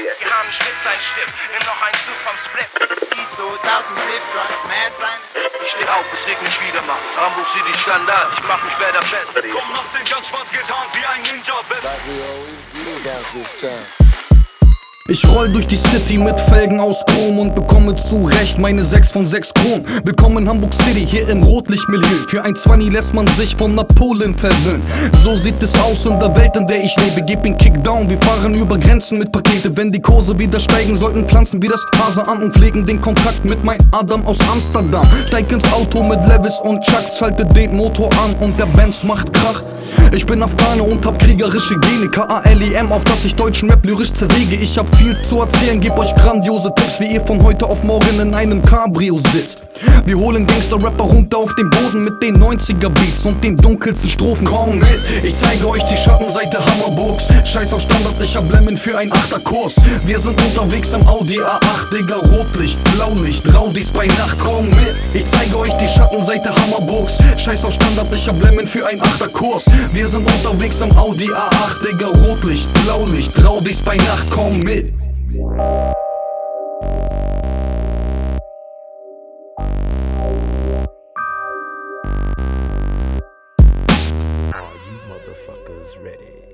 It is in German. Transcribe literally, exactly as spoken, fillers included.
Iran spitzt ein Stift, nimm noch einen Zug vom Split. Die zweitausendsieben Drugs mad sein. Ich steh auf, es regnet mich wieder mal. Hamburg City Standard, ich mach mich wer der Beste. Komm achtzehn ganz schwarz getarnt wie ein Ninja. Like we always do about this time. Ich roll durch die City mit Felgen aus Chrom und bekomme zurecht meine sechs von sechs Chrom. Willkommen in Hamburg City, hier im Rotlichtmilieu. Für ein Zwanni lässt man sich von Napoleon verwöhnen. So sieht es aus in der Welt, in der ich lebe. Gib ihn Kickdown, wir fahren über Grenzen mit Pakete. Wenn die Kurse wieder steigen, sollten Pflanzen wie das Hase an und pflegen den Kontakt mit mein Adam aus Amsterdam. Steig ins Auto mit Levis und Chucks, schalte den Motor an und der Benz macht Krach. Ich bin Afghane und hab kriegerische Gene, K A L E M, auf das ich deutschen Rap lyrisch zersäge. Ich hab viel zu erzählen, geb euch grandiose Tipps, wie ihr von heute auf morgen in einem Cabrio sitzt. Wir holen Gangster-Rapper runter auf den Boden mit den neunziger-Beats und den dunkelsten Strophen. Komm mit, ich zeige euch die Schattenseite Hammerburgs. Scheiß auf Standard, ich hab Lemon für ein Achterkurs. Wir sind unterwegs im Audi A acht, Digga, Rotlicht, Blaulicht, Raudis bei Nacht. Komm mit, ich zeige euch die Schattenseite Hammerburgs. Scheiß auf Standard, ich hab Lemon für ein Achterkurs. Wir sind unterwegs im Audi A acht, Digga, Rotlicht, Blaulicht, Raudis bei Nacht. Komm mit. Are you motherfuckers ready?